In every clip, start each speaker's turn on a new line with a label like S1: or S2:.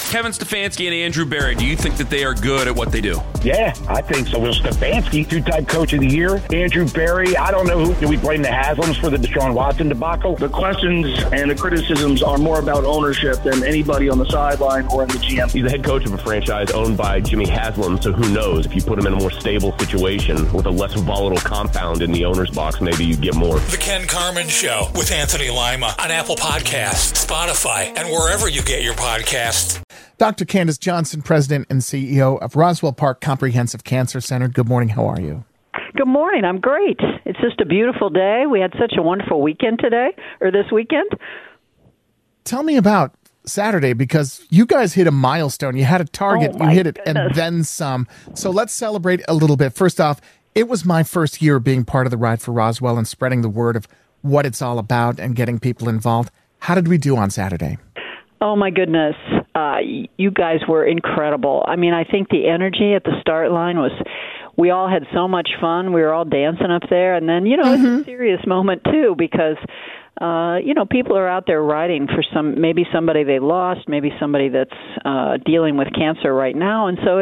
S1: Kevin Stefanski and Andrew Berry, do you think that they are good at what they do?
S2: Yeah, I think so. Well, Stefanski, two-time coach of the year. Andrew Berry, I don't know who. Do we blame the Haslams for the Deshaun Watson debacle?
S3: The questions and the criticisms are more about ownership than anybody on the sideline or in the GM.
S4: He's the head coach of a franchise owned by Jimmy Haslam, so who knows? If you put him in a more stable situation with a less volatile compound in the owner's box, maybe you get more.
S5: The Ken Carman Show with Anthony Lima on Apple Podcasts, Spotify, and wherever you get your podcasts.
S6: Dr. Candace Johnson, President and CEO of Roswell Park Comprehensive Cancer Center. Good morning. How are you?
S7: Good morning. I'm great. It's just a beautiful day. We had such a wonderful weekend this weekend.
S6: Tell me about Saturday, because you guys hit a milestone. You had a target, you hit it, and then some. So let's celebrate a little bit. First off, it was my first year being part of the Ride for Roswell and spreading the word of what it's all about and getting people involved. How did we do on Saturday?
S7: Oh, my goodness. You guys were incredible. I mean, I think the energy at the start line was, we all had so much fun. We were all dancing up there. And then, it's a serious moment, too, because, people are out there riding for maybe somebody they lost, maybe somebody that's dealing with cancer right now. And so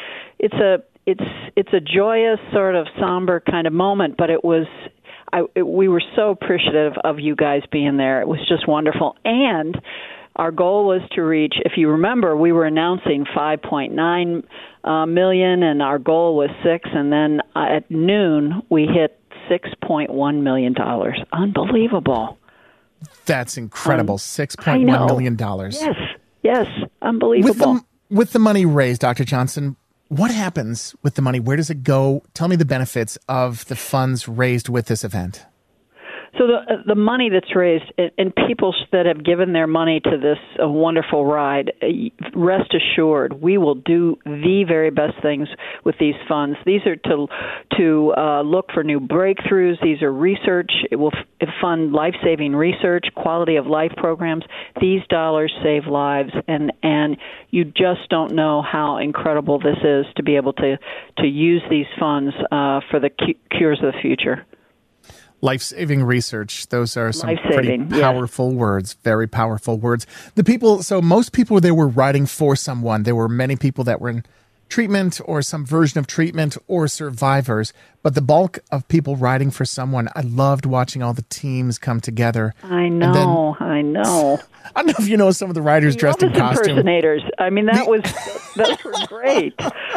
S7: it's a joyous, sort of somber kind of moment, but we were so appreciative of you guys being there. It was just wonderful. And our goal was to reach, if you remember, we were announcing 5.9 million, and our goal was 6, and then at noon we hit $6.1 million. Unbelievable.
S6: That's incredible. $6.1 million.
S7: Yes, unbelievable.
S6: With the money raised, Dr. Johnson, what happens with the money? Where does it go? Tell me the benefits of the funds raised with this event.
S7: So the money that's raised, and people that have given their money to this wonderful ride, rest assured, we will do the very best things with these funds. These are to look for new breakthroughs. These are research. It will fund life-saving research, quality of life programs. These dollars save lives, and you just don't know how incredible this is to be able to use these funds for the cures of the future.
S6: Life-saving research. Those are some pretty powerful words, very powerful words. Most people, they were riding for someone. There were many people that were in treatment or some version of treatment or survivors, but the bulk of people riding for someone, I loved watching all the teams come together.
S7: I know.
S6: I don't know if you know some of the riders dressed in costume.
S7: Impersonators. I mean, that was great.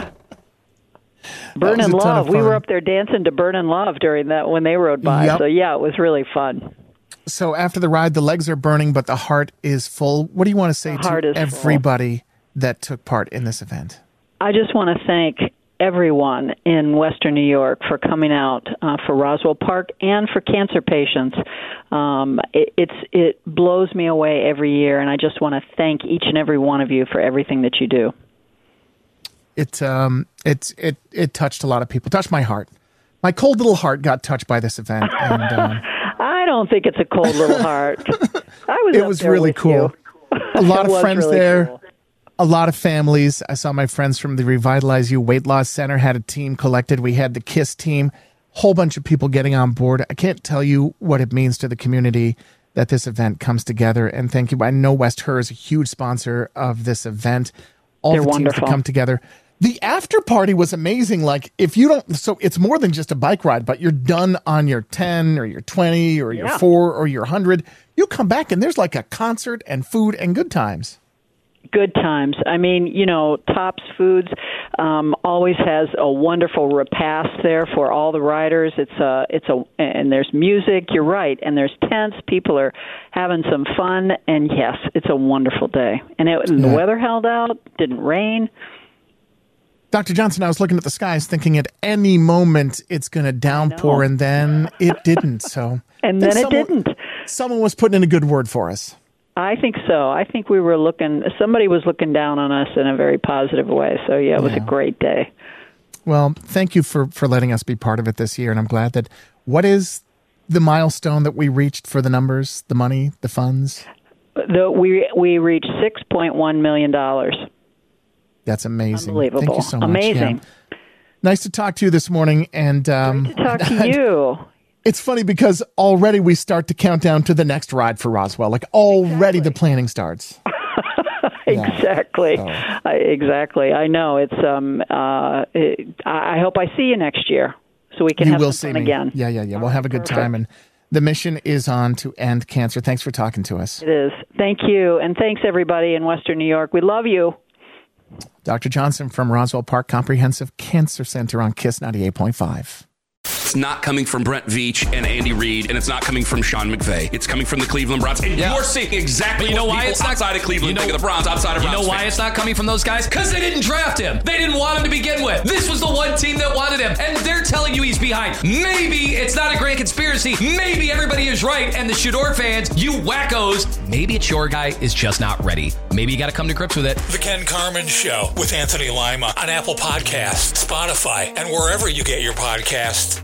S7: Burn and Love. We were up there dancing to Burn and Love during that when they rode by. Yep. So, yeah, it was really fun.
S6: So after the ride, the legs are burning, but the heart is full. What do you want to say to everybody that took part in this event?
S7: I just want to thank everyone in Western New York for coming out for Roswell Park and for cancer patients. It blows me away every year, and I just want to thank each and every one of you for everything that you do.
S6: It touched a lot of people. Touched my heart. My cold little heart got touched by this event. And,
S7: I don't think it's a cold little heart.
S6: It was really cool. A lot of friends really there. Cool. A lot of families. I saw my friends from the Revitalize You Weight Loss Center had a team collected. We had the KISS team. Whole bunch of people getting on board. I can't tell you what it means to the community that this event comes together. And thank you. I know West Her is a huge sponsor of this event. All the teams that come together. The after party was amazing. Like, if you don't, so it's more than just a bike ride, but you're done on your 10 or your 20 or your 4 or your 100. You come back and there's like a concert and food and good times.
S7: Good times. I mean, Tops Foods always has a wonderful repast there for all the riders. And there's music. You're right, and there's tents. People are having some fun, and yes, it's a wonderful day. And the weather held out. Didn't rain.
S6: Dr. Johnson, I was looking at the skies, thinking at any moment it's going to downpour, and then it didn't. So,
S7: it didn't.
S6: Someone was putting in a good word for us.
S7: I think so. I think somebody was looking down on us in a very positive way. So, it was a great day.
S6: Well, thank you for letting us be part of it this year. And I'm glad that, what is the milestone that we reached for the numbers, the money, the funds?
S7: We reached $6.1 million.
S6: That's amazing.
S7: Unbelievable.
S6: Thank you so much.
S7: Amazing.
S6: Yeah. Nice to talk to you this morning. And
S7: great to talk to you.
S6: It's funny because already we start to count down to the next ride for Roswell. Like already the planning starts.
S7: Exactly.
S6: Yeah.
S7: Exactly. I know. It's. I hope I see you next year, so we can have some fun again.
S6: Yeah. We'll have a good time, and the mission is on to end cancer. Thanks for talking to us.
S7: It is. Thank you, and thanks everybody in Western New York. We love you.
S6: Dr. Johnson from Roswell Park Comprehensive Cancer Center on KISS 98.5.
S1: It's not coming from Brent Veach and Andy Reid, and it's not coming from Sean McVay. It's coming from the Cleveland Browns. And you're seeing exactly what people outside of Cleveland think of the Browns, outside of Browns.
S8: You know why it's not coming from those guys? Because they didn't draft him. They didn't want him to begin with. This was the one team that wanted him, and they're telling you he's behind. Maybe it's not a grand conspiracy. Maybe everybody is right, and the Shador fans, you wackos, maybe it's your guy is just not ready. Maybe you got to come to grips with it.
S5: The Ken Carman Show with Anthony Lima on Apple Podcasts, Spotify, and wherever you get your podcasts.